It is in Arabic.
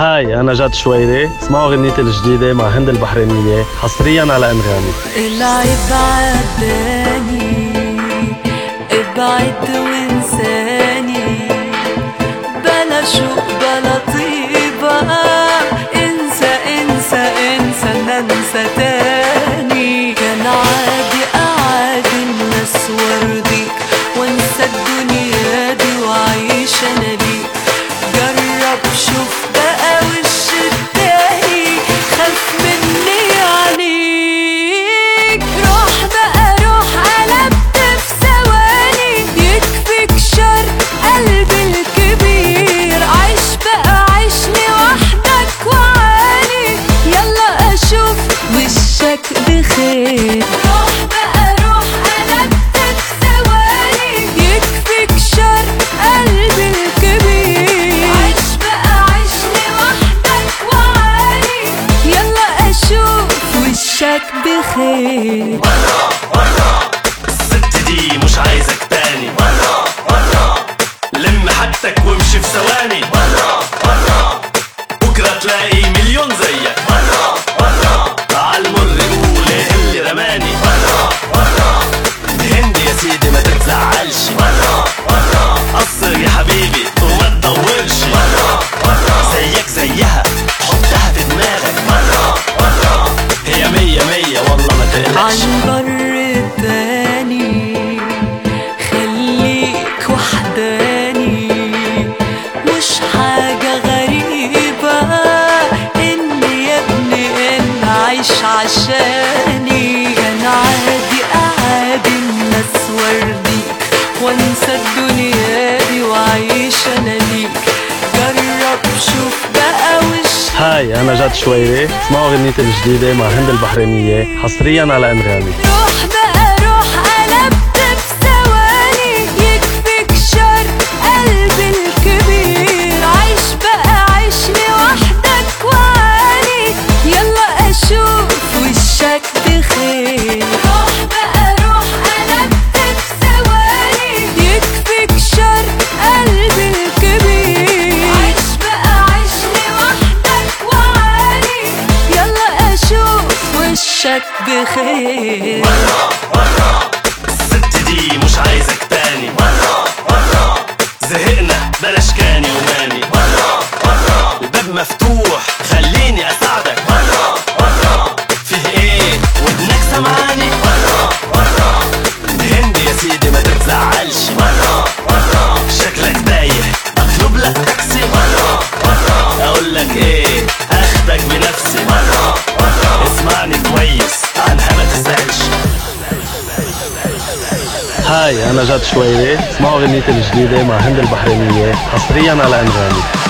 هاي أنا جاد شويري، اسمعوا غنيتي الجديدة مع هند البحرينية حصريا على أنغامي. العيب عداني ابعد وانساني، بلا شوق بلا طيبة، انسى انسى انسى ننسى تاني. كان عادي أعادي الناس وارضيك وانسى الدنيا دي وعيش أنا ليك. جرب شوف بقى وش التاني، خاف مني عليك. روح بقى روح قلبت في ثواني، يكفيك شر قلبي الكبير. عيش بقى عيش لوحدك وعاني، يلا اشوف وشك بخير. روح بقى روح قلبت في ثواني، يكفيك شر قلبي الكبير. عيش بقى عيش لوحدك وعاني، يلا اشوف وشك بخير. الست دي مش عايزك تاني، لم حاجتك وامشي في ثواني، بكرة تلاقي مليون زيك. تعال مر قول ايه اللي رماني، هند يا سيدي ما تتزعلش، قصر يا حبيبي وما تطولش، زيك زيها حطها في دماغك، هي مية مية والله ما تقلقش. عن بر تاني خليك وحداني، مش حاجة غريبة اني يا ابني ان عيش عشاني. كان عادي أعادي الناس وارضيك وانسى الدنيا دي وعيش انا ليك. جرب شوف بقى وش. هاي أنا جاد شويري، اسمعوا غنيتي الجديدة مع هند البحرينية حصريا على أنغامي. روح بقى روح قلبت في ثواني، يكفيك شر قلبي الكبير. عيش بقى عيش لوحدك وعاني، يلا اشوف وشك بخير. روح بقى روح قلبت في ثواني، يكفيك شر قلبي الكبير. عيش بقى عيش لوحدك وعاني، يلا اشوف وشك بخير. الست دي مش عايزك تاني، زهقنا بلاش كاني وماني، الباب مفتوح خليني اساعدك، فيه ايه ودنك سمعاني، هند يا سيدي ما تتزعلش، شكلك تايه اطلب لك تاكسي، اقول لك ايه اخدك بنفسي، اسمعني كويس عنها ما تسألش. هاي أنا جاد شويري، اسمعوا غنيتي الجديدة مع هند البحرينية حصريا على أنغامي.